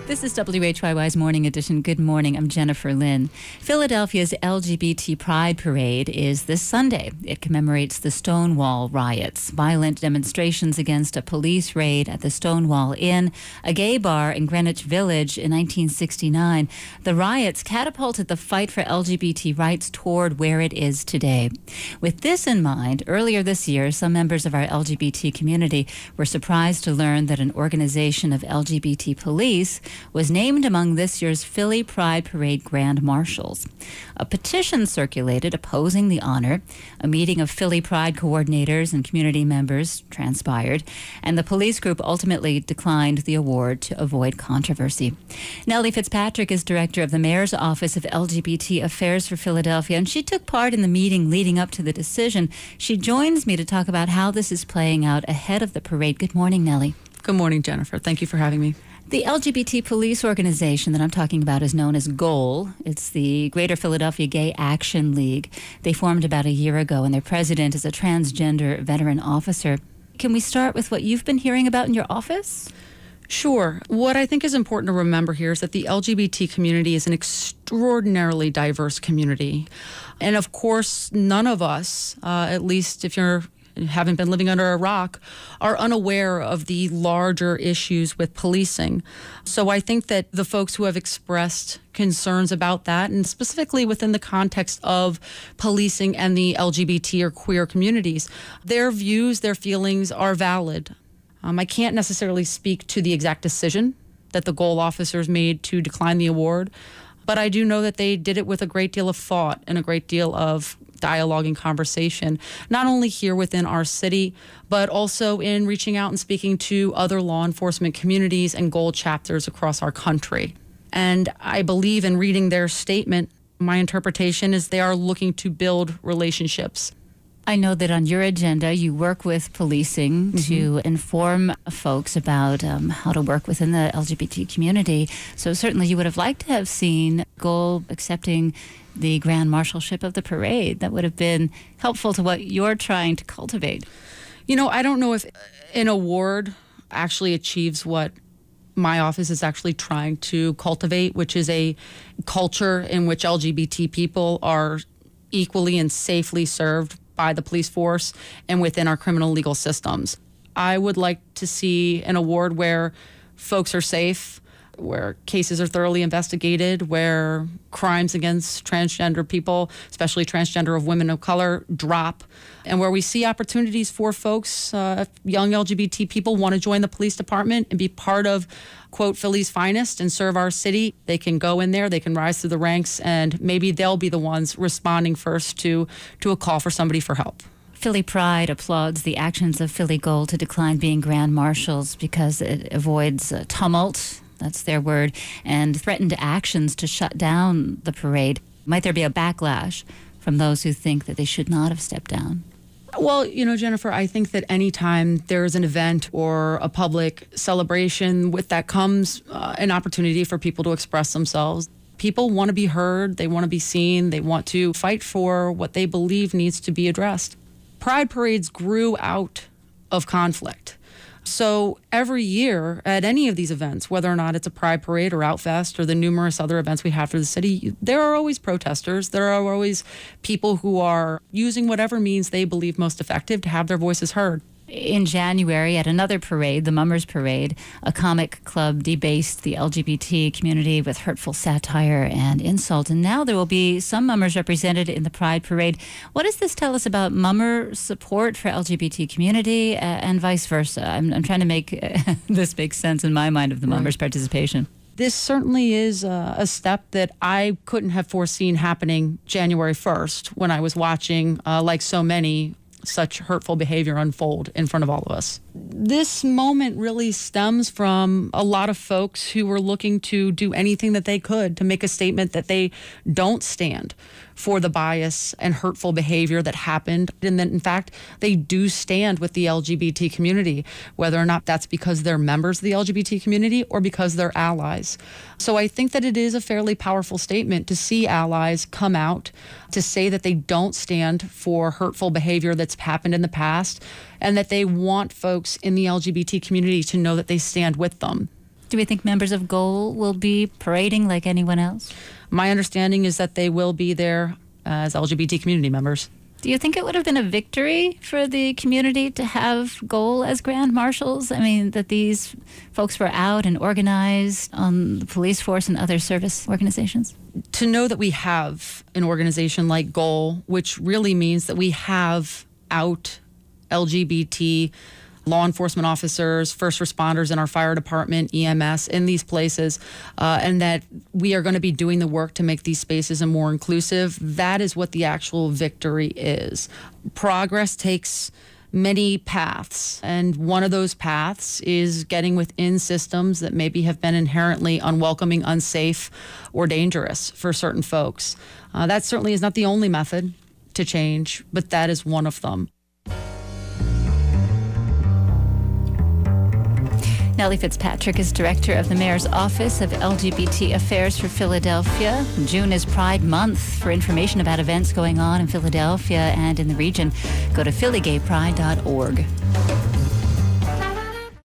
This is WHYY's Morning Edition. Good morning. I'm Jennifer Lynn. Philadelphia's LGBT Pride Parade is this Sunday. It commemorates the Stonewall riots, violent demonstrations against a police raid at the Stonewall Inn, a gay bar in Greenwich Village in 1969. The riots catapulted the fight for LGBT rights toward where it is today. With this in mind, earlier this year, some members of our LGBT community were surprised to learn that an organization of LGBT police was named among this year's Philly Pride Parade Grand Marshals. A petition circulated opposing the honor. A meeting of Philly Pride coordinators and community members transpired, and the police group ultimately declined the award to avoid controversy. Nellie Fitzpatrick is director of the Mayor's Office of LGBT Affairs for Philadelphia, and she took part in the meeting leading up to the decision. She joins me to talk about how this is playing out ahead of the parade. Good morning, Nellie. Good morning, Jennifer. Thank you for having me. The LGBT police organization that I'm talking about is known as GOAL. It's the Greater Philadelphia Gay Action League. They formed about a year ago, and their president is a transgender veteran officer. Can we start with what you've been hearing about in your office? Sure. What I think is important to remember here is that the LGBT community is an extraordinarily diverse community. And of course, none of us, at least if you haven't been living under a rock, are unaware of the larger issues with policing. So I think that the folks who have expressed concerns about that, and specifically within the context of policing and the LGBT or queer communities, their views, their feelings are valid. I can't necessarily speak to the exact decision that the GOAL officers made to decline the award, but I do know that they did it with a great deal of thought and a great deal of dialogue and conversation, not only here within our city, but also in reaching out and speaking to other law enforcement communities and GOAL chapters across our country. And I believe in reading their statement, my interpretation is they are looking to build relationships. I know that on your agenda, you work with policing to inform folks about how to work within the LGBT community. So certainly you would have liked to have seen GOAL accepting the Grand Marshalship of the parade. That would have been helpful to what you're trying to cultivate. You know, I don't know if an award actually achieves what my office is actually trying to cultivate, which is a culture in which LGBT people are equally and safely served by the police force and within our criminal legal systems. I would like to see an award where folks are safe, where cases are thoroughly investigated, where crimes against transgender people, especially transgender of women of color, drop, and where we see opportunities for folks, young LGBT people want to join the police department and be part of, quote, Philly's finest and serve our city. They can go in there, they can rise through the ranks, and maybe they'll be the ones responding first to a call for somebody for help. Philly Pride applauds the actions of Philly GOAL to decline being Grand Marshals because it avoids tumult, that's their word, and threatened actions to shut down the parade. Might there be a backlash from those who think that they should not have stepped down? Well, you know, Jennifer, I think that anytime there's an event or a public celebration, with that comes an opportunity for people to express themselves. People want to be heard, they want to be seen, they want to fight for what they believe needs to be addressed. Pride parades grew out of conflict. So every year at any of these events, whether or not it's a Pride Parade or Outfest or the numerous other events we have for the city, there are always protesters. There are always people who are using whatever means they believe most effective to have their voices heard. In January, at another parade, the Mummers Parade, a comic club debased the LGBT community with hurtful satire and insult. And now there will be some mummers represented in the Pride Parade. What does this tell us about mummer support for LGBT community and vice versa? I'm trying to make this make sense in my mind of the mummers' participation. This certainly is a step that I couldn't have foreseen happening January 1st when I was watching, like so many, such hurtful behavior unfold in front of all of us. This moment really stems from a lot of folks who were looking to do anything that they could to make a statement that they don't stand for the bias and hurtful behavior that happened, and that in fact they do stand with the LGBT community, whether or not that's because they're members of the LGBT community or because they're allies. So I think that it is a fairly powerful statement to see allies come out to say that they don't stand for hurtful behavior that's happened in the past, and that they want folks in the LGBT community to know that they stand with them. Do we think members of GOAL will be parading like anyone else? My understanding is that they will be there as LGBT community members. Do you think it would have been a victory for the community to have GOAL as grand marshals? I mean, that these folks were out and organized on the police force and other service organizations? To know that we have an organization like GOAL, which really means that we have out LGBT law enforcement officers, first responders in our fire department, EMS, in these places, and that we are going to be doing the work to make these spaces more inclusive. That is what the actual victory is. Progress takes many paths, and one of those paths is getting within systems that maybe have been inherently unwelcoming, unsafe, or dangerous for certain folks. That certainly is not the only method to change, but that is one of them. Nellie Fitzpatrick is director of the Mayor's Office of LGBT Affairs for Philadelphia. June is Pride Month. For information about events going on in Philadelphia and in the region, go to phillygaypride.org.